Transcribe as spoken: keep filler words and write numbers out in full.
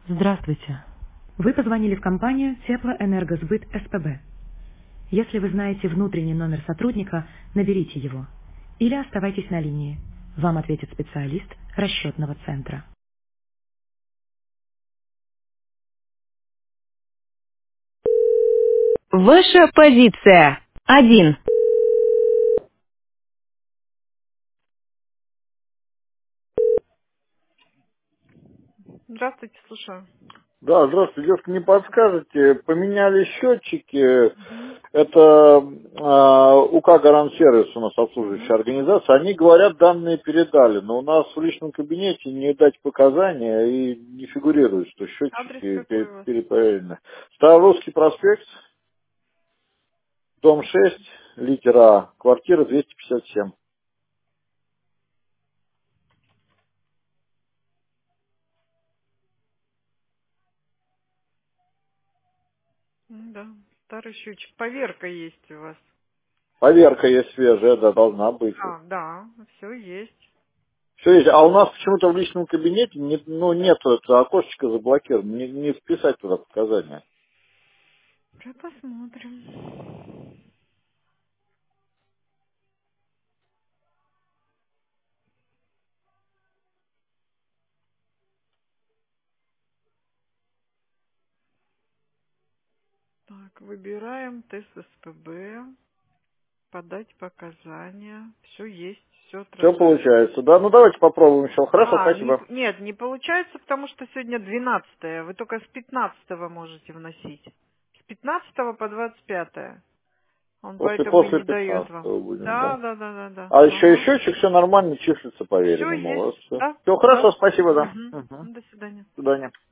Здравствуйте. Вы позвонили в компанию Теплоэнергосбыт СПБ. Если вы знаете внутренний номер сотрудника, наберите его. Или оставайтесь на линии. Вам ответит специалист расчетного центра. Ваша позиция. Один. Здравствуйте, слушаю. Да, здравствуйте, девушка, не подскажете, поменяли счетчики, Угу. это э, УК Гарант Сервис у нас Угу. обслуживающая организация, они говорят, данные передали, но у нас в личном кабинете не дать показания и не фигурирует, что Адрес счетчики какой пере- у вас? перепроверены. Старорусский проспект, дом шесть, литера А, квартира двести пятьдесят семь. М, Да, старый счетчик. Поверка есть у вас. Поверка есть свежая, да, должна быть. А, да, все есть. Все есть. А у нас почему-то в личном кабинете не, ну, нет, это окошечко заблокировано, не, не вписать туда показания. Сейчас посмотрим. Так, выбираем тест СПБ, подать показания. Все есть, все Все отражается. получается, да? Ну давайте попробуем еще. Хорошо, А, не, спасибо. нет, не получается, потому что сегодня двенадцатое. Вы только с пятнадцатого можете вносить. С пятнадцатого по двадцать пятое. Он После, поэтому и после не дает вам. пятнадцатого будем, Да, да. да, да, да, да. А еще и Ага. счетчик, все нормально, числится Все поверенному. У есть. вас все. Да, Все да. хорошо, спасибо, да. Угу. Угу. До свидания. До свидания.